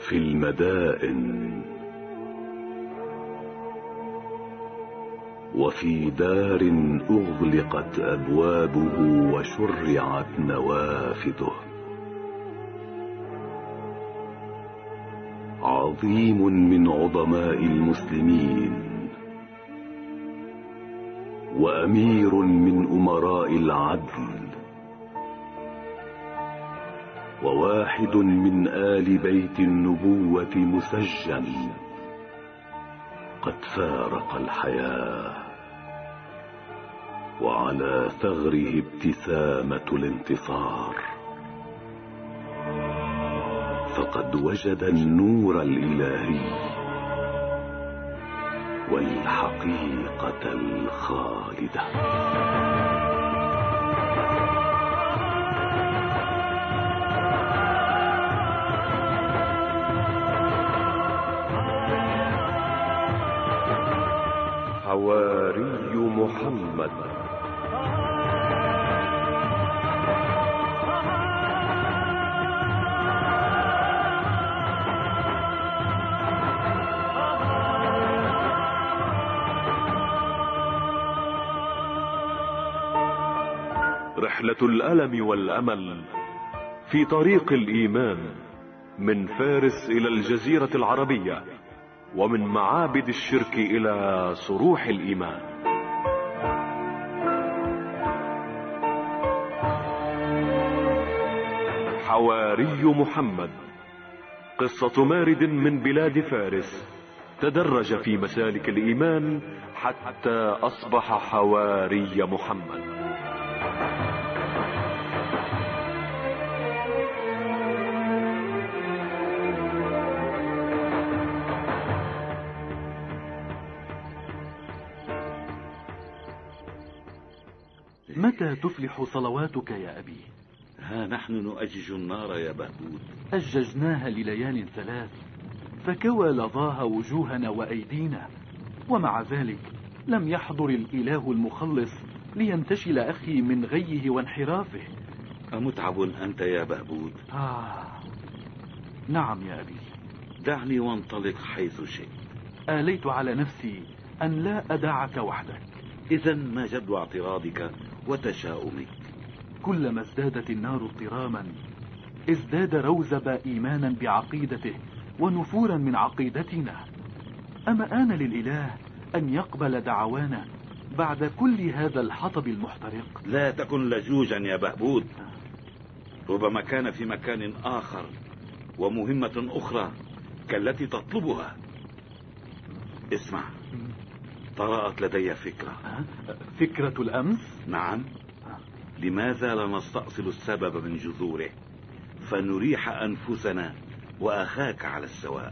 في المدائن وفي دار أغلقت أبوابه وشرعت نوافذه. عظيم من عظماء المسلمين وأمير من أمراء العدل وواحد من آل بيت النبوة مسجل قد فارق الحياة، وعلى ثغره ابتسامة الانتصار، فقد وجد النور الإلهي والحقيقة الخالدة. حواري محمد. رحلة الألم والأمل في طريق الإيمان، من فارس إلى الجزيرة العربية، ومن معابد الشرك إلى صروح الإيمان. حواري محمد، قصة مارد من بلاد فارس تدرج في مسالك الإيمان حتى أصبح حواري محمد. متى تفلح صلواتك يا أبي؟ ها نحن نؤجج النار يا بهبود. أججناها لليال 3، فكوى لظاها وجوهنا وأيدينا، ومع ذلك لم يحضر الإله المخلص لينتشل أخي من غيه وانحرافه. أمتعب أنت يا بهبود؟ نعم يا أبي. دعني وانطلق حيث شئت. آليت على نفسي أن لا أدعك وحدك. إذا ما جد اعتراضك وتشاؤمك؟ كلما ازدادت النار اضطراما ازداد روزب إيمانا بعقيدته ونفورا من عقيدتنا. أما آن للإله أن يقبل دعوانا بعد كل هذا الحطب المحترق؟ لا تكن لجوجا يا بهبود، ربما كان في مكان آخر ومهمة أخرى كالتي تطلبها. اسمع، طرأت لدي فكرة. فكرة الأمس؟ نعم. لماذا لا نستأصل السبب من جذوره فنريح أنفسنا وأخاك على السواء؟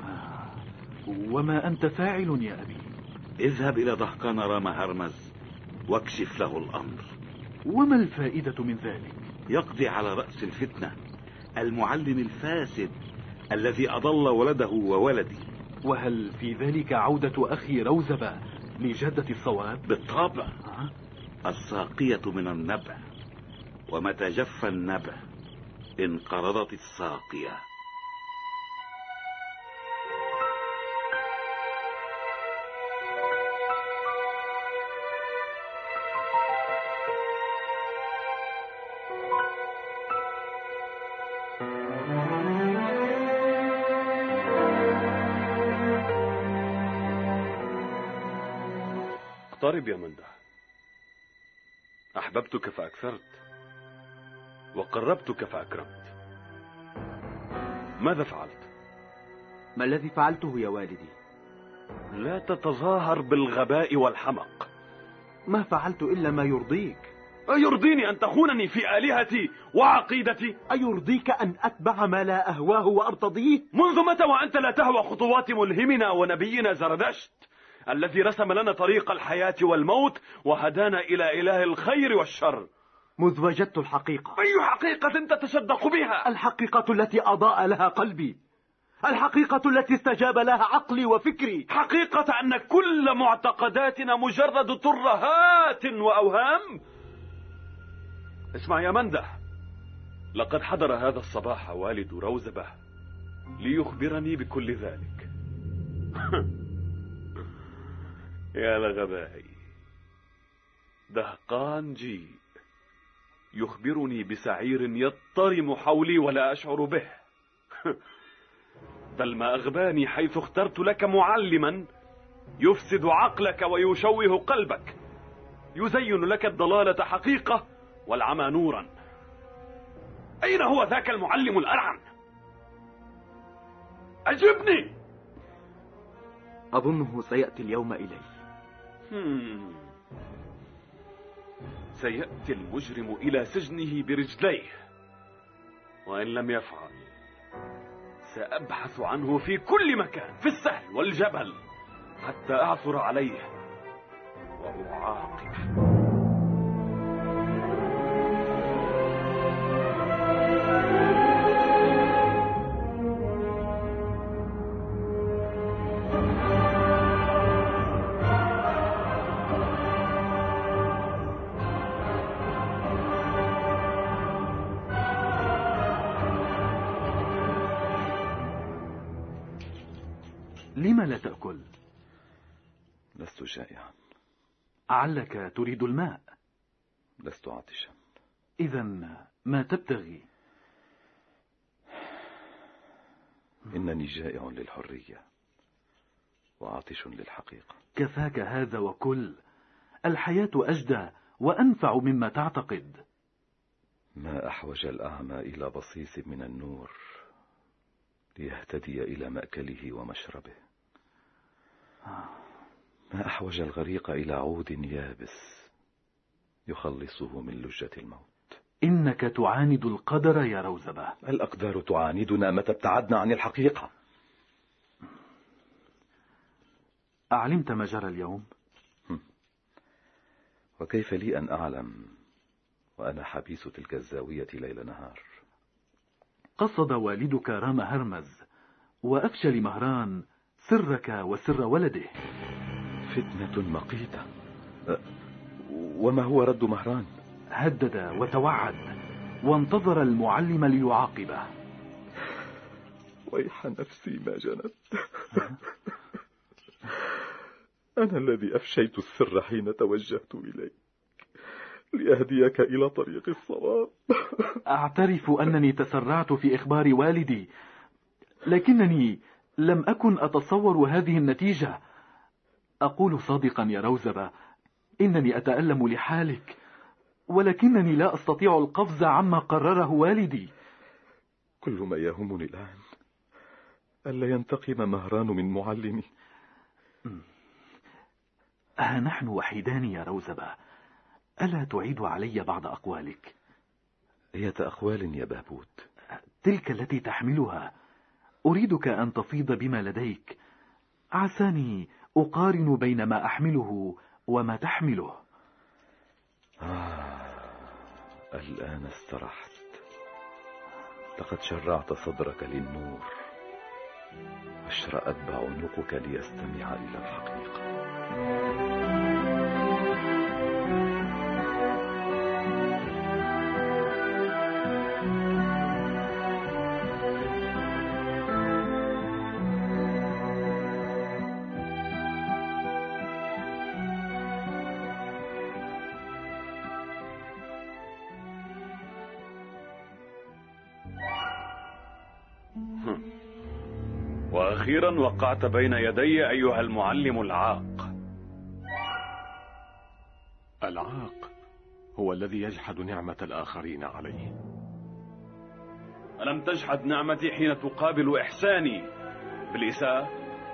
وما أنت فاعل يا أبي؟ اذهب إلى دهقان رام هرمز واكشف له الأمر. وما الفائدة من ذلك؟ يقضي على رأس الفتنة، المعلم الفاسد الذي أضل ولده وولدي. وهل في ذلك عودة أخي روزبة لجدة الصواب؟ بالطبع. الساقية من النبع، ومتى جف النبع انقرضت الساقية. اقترب يا منده. أحببتك فأكثرت، وقربتك فأكرمت. ماذا فعلت؟ ما الذي فعلته يا والدي؟ لا تتظاهر بالغباء والحمق. ما فعلت إلا ما يرضيك. أيرضيني أن تخونني في آلهتي وعقيدتي؟ أيرضيك أن أتبع ما لا أهواه وأرتضيه؟ منذ متى وأنت لا تهوى خطوات ملهمنا ونبينا زردشت الذي رسم لنا طريق الحياة والموت وهدانا إلى إله الخير والشر؟ مذ وجدت الحقيقة. أي حقيقة تتصدق بها؟ الحقيقة التي أضاء لها قلبي، الحقيقة التي استجاب لها عقلي وفكري. حقيقة أن كل معتقداتنا مجرد ترهات وأوهام. اسمع يا منده، لقد حضر هذا الصباح والد روزبة ليخبرني بكل ذلك. يا لغبائي، دهقان جيء يخبرني بسعير يضطرم حولي ولا أشعر به. بل ما أغباني حيث اخترت لك معلما يفسد عقلك ويشوه قلبك، يزين لك الضلالة حقيقة والعمى نورا. أين هو ذاك المعلم الأرعن؟ أجبني. أظنه سيأتي اليوم إلي. سيأتي المجرم إلى سجنه برجليه، وإن لم يفعل سأبحث عنه في كل مكان، في السهل والجبل، حتى أعثر عليه وأعاقبه. لم لا تأكل؟ لست جائعا. أعلك تريد الماء؟ لست عاطشا. إذن ما تبتغي؟ إنني جائع للحرية وعاطش للحقيقة. كفاك هذا وكل. الحياة أجدى وأنفع مما تعتقد. ما أحوج الأعمى إلى بصيص من النور ليهتدي إلى مأكله ومشربه. ما أحوج الغريق إلى عود يابس يخلصه من لجة الموت. إنك تعاند القدر يا روزبة. الأقدار تعاندنا متى ابتعدنا عن الحقيقة. أعلمت ما جرى اليوم؟ وكيف لي أن أعلم وأنا حبيس تلك الزاوية ليل نهار؟ قصد والدك رام هرمز وأفشى لمهران سرك وسر ولده. فتنة مقيتة. وما هو رد مهران؟ هدد وتوعد وانتظر المعلم ليعاقبه. ويح نفسي ما جنت. أنا الذي أفشيت السر حين توجهت إليك لأهديك إلى طريق الصواب. أعترف أنني تسرعت في إخبار والدي، لكنني لم أكن أتصور هذه النتيجة. أقول صادقا يا روزبة، إنني أتألم لحالك، ولكنني لا أستطيع القفز عما قرره والدي. كل ما يهمني الآن ألا ينتقم مهران من معلمي. ها نحن وحيدان يا روزبة، ألا تعيد علي بعض أقوالك؟ أية أقوال يا بهبوت؟ تلك التي تحملها. أريدك أن تفيض بما لديك، عساني أقارن بين ما أحمله وما تحمله. الآن استرحت. لقد شرعت صدرك للنور واشرأت بعنقك ليستمع إلى الحقيقة. وأخيرا وقعت بين يدي أيها المعلم العاق. العاق هو الذي يجحد نعمة الآخرين عليه. ألم تجحد نعمتي حين تقابل إحساني بالإساءة؟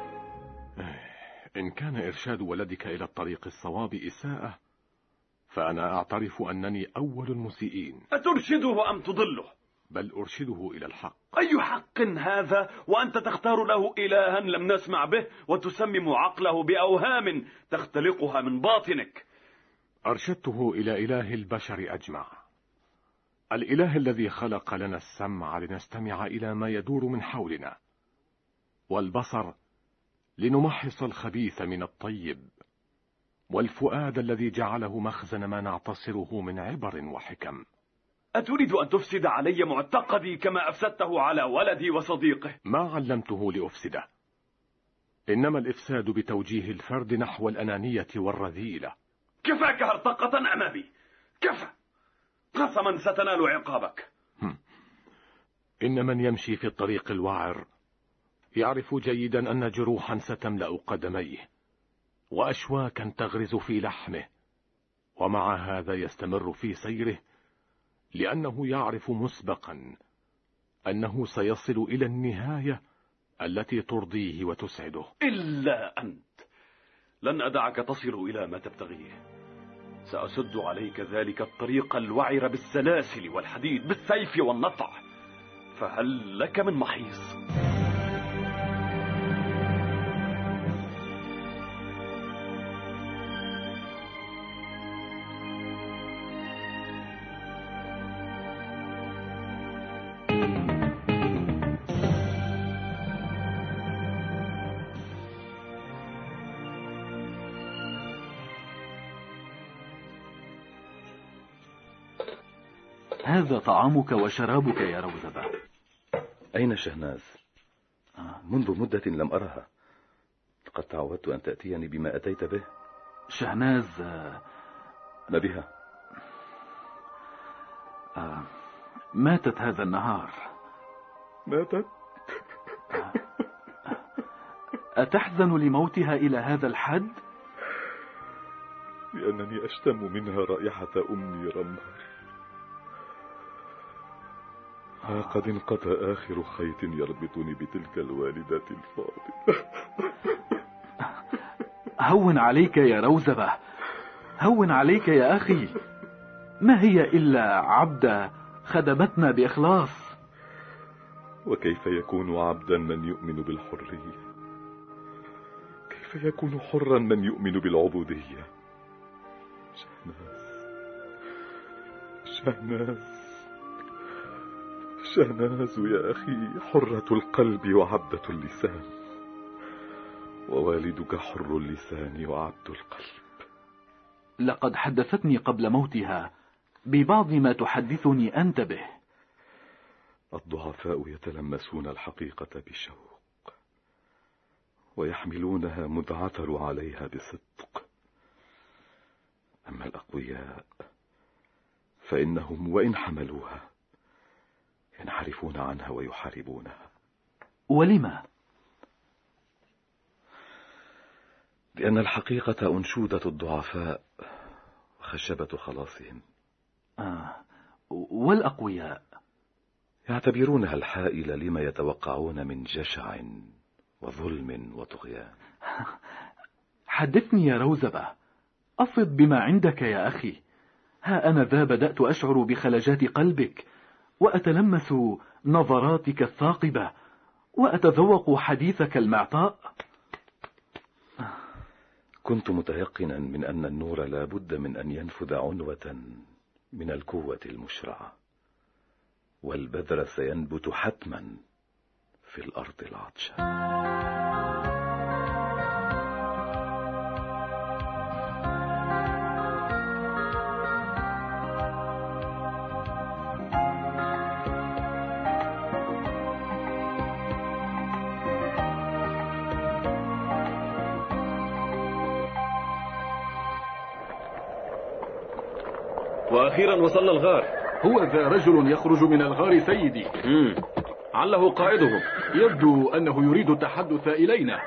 إن كان إرشاد ولدك إلى الطريق الصواب إساءة، فأنا أعترف أنني أول المسيئين. أترشده أم تضله؟ بل أرشده إلى الحق. أي حق هذا وأنت تختار له إلها لم نسمع به وتسمم عقله بأوهام تختلقها من باطنك؟ أرشدته إلى إله البشر أجمع، الإله الذي خلق لنا السمع لنستمع إلى ما يدور من حولنا، والبصر لنمحص الخبيث من الطيب، والفؤاد الذي جعله مخزن ما نعتصره من عبر وحكم. أتريد أن تفسد علي معتقدي كما أفسدته على ولدي وصديقه؟ ما علمته لأفسده، إنما الإفساد بتوجيه الفرد نحو الأنانية والرذيلة. كفاك هرطقة أمامي، كفى، قسما ستنال عقابك. إن من يمشي في الطريق الوعر يعرف جيدا أن جروحا ستملأ قدميه وأشواكا تغرز في لحمه، ومع هذا يستمر في سيره لأنه يعرف مسبقا أنه سيصل إلى النهاية التي ترضيه وتسعده. إلا أنت لن أدعك تصل إلى ما تبتغيه. سأسد عليك ذلك الطريق الوعر بالسلاسل والحديد، بالسيف والنطع، فهل لك من محيص؟ هذا طعامك وشرابك يا روزبة. أين شهناز؟ منذ مدة لم أرها. قد تعودت أن تأتيني بما أتيت به. شهناز ما بها؟ ماتت هذا النهار. ماتت؟ أتحزن لموتها إلى هذا الحد؟ لأنني أشتم منها رائحة أمي رمهر. قد انقطع آخر خيط يربطني بتلك الوالدة الفاضلة. هون عليك يا روزبة، هون عليك يا أخي. ما هي إلا عبدة خدمتنا بإخلاص. وكيف يكون عبدا من يؤمن بالحرية؟ كيف يكون حرا من يؤمن بالعبودية؟ شهناز يا أخي، حرة القلب وعبدة اللسان، ووالدك حر اللسان وعبد القلب. لقد حدثتني قبل موتها ببعض ما تحدثني أنت به. الضعفاء يتلمسون الحقيقة بشوق ويحملونها مذ عثروا عليها بصدق، أما الأقوياء فإنهم وإن حملوها ينحرفون عنها ويحاربونها. ولما؟ لأن الحقيقة أنشودة الضعفاء وخشبة خلاصهم. والأقوياء يعتبرونها الحائل لما يتوقعون من جشع وظلم وطغيان. حدثني يا روزبة، أفض بما عندك يا أخي. ها أنا ذا بدأت أشعر بخلجات قلبك، وأتلمس نظراتك الثاقبة، وأتذوق حديثك المعطاء. كنت متيقنا من أن النور لا بد من أن ينفذ عنوة من القوة المشرعة، والبذر سينبت حتما في الأرض العطشة. وأخيرا وصلنا الغار. هو ذا رجل يخرج من الغار سيدي. عله قائدهم. يبدو أنه يريد التحدث إلينا.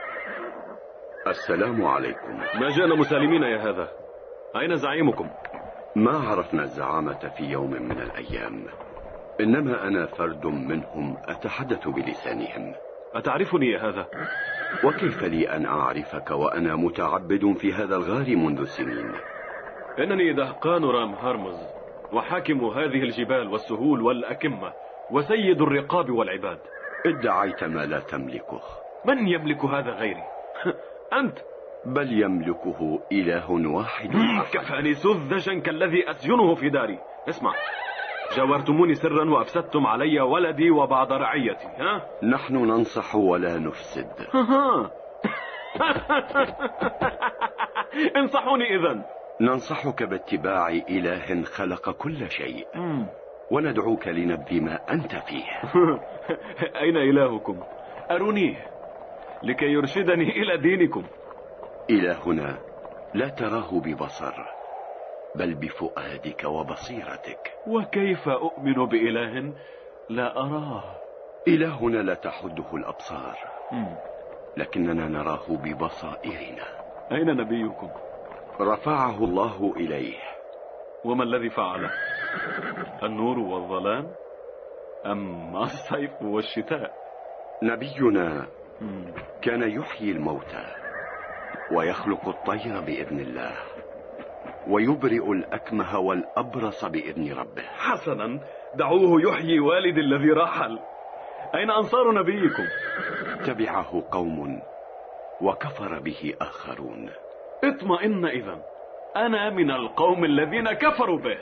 السلام عليكم. ما جاءنا مسالمين يا هذا. أين زعيمكم؟ ما عرفنا الزعامة في يوم من الأيام، إنما أنا فرد منهم أتحدث بلسانهم. أتعرفني يا هذا؟ وكيف لي أن أعرفك وأنا متعبد في هذا الغار منذ سنين؟ إنني دهقان رام هرمز، وحاكم هذه الجبال والسهول والأكمة، وسيد الرقاب والعباد. ادعيت ما لا تملكه. من يملك هذا غيري؟ أنت. بل يملكه إله واحد. كفاني سذجا كالذي أسجنه في داري. اسمع، جاورتموني سرا وأفسدتم علي ولدي وبعض رعيتي. ها؟ نحن ننصح ولا نفسد. انصحوني إذن. ننصحك باتباع إله خلق كل شيء، وندعوك لنبذ ما أنت فيه. أين إلهكم؟ أرونيه لكي يرشدني إلى دينكم. إلهنا لا تراه ببصر، بل بفؤادك وبصيرتك. وكيف أؤمن بإله لا أراه؟ إلهنا لا تحده الأبصار، لكننا نراه ببصائرنا. أين نبيكم؟ رفعه الله إليه. وما الذي فعله؟ النور والظلام أم الصيف والشتاء؟ نبينا كان يحيي الموتى ويخلق الطير بإذن الله ويبرئ الأكمه والأبرص بإذن ربه. حسنا، دعوه يحيي والدي الذي رحل. أين أنصار نبيكم؟ تبعه قوم وكفر به آخرون. اطمئن إذن، أنا من القوم الذين كفروا به.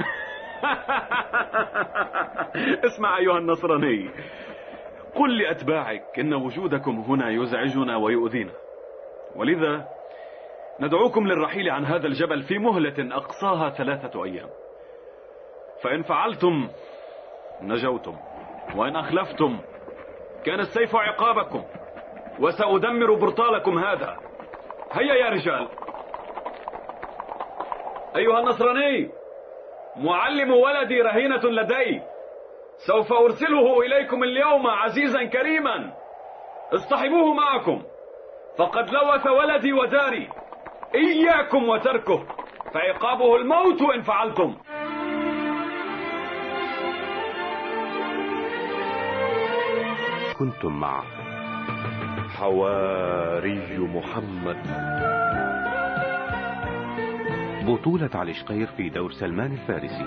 اسمع أيها النصراني، قل لأتباعك إن وجودكم هنا يزعجنا ويؤذينا، ولذا ندعوكم للرحيل عن هذا الجبل في مهلة أقصاها 3 أيام. فإن فعلتم نجوتم، وإن أخلفتم كان السيف عقابكم، وسأدمر برطالكم هذا. هيا يا رجال. أيها النصراني، معلم ولدي رهينة لدي، سوف أرسله إليكم اليوم عزيزا كريما، اصطحبوه معكم، فقد لوث ولدي وداري. إياكم وتركه، فعقابه الموت إن فعلتم. كنتم مع حواري محمد. بطولة علي شقير في دور سلمان الفارسي.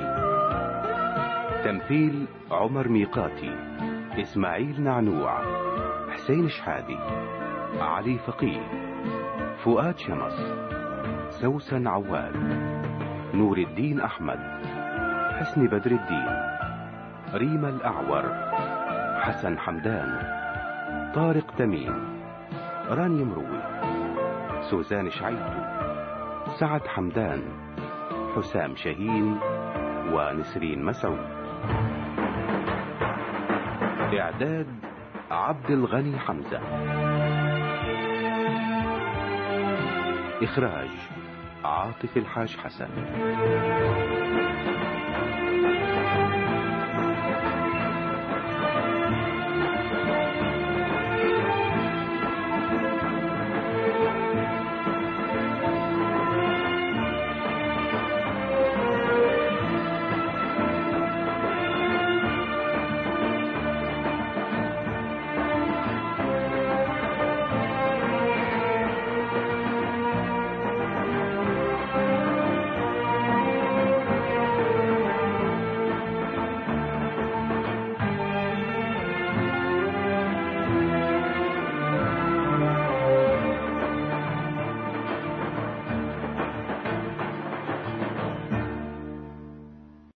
تمثيل عمر ميقاتي، إسماعيل نعنوع، حسين شحادي، علي فقيه، فؤاد شمس، سوسن عواد، نور الدين أحمد، حسن بدر الدين، ريما الأعور، حسن حمدان، طارق تميم، راني مروي، سوزان شعيتو، سعد حمدان، حسام شاهين، ونسرين مسعود. إعداد عبد الغني حمزة. إخراج عاطف الحاج حسن.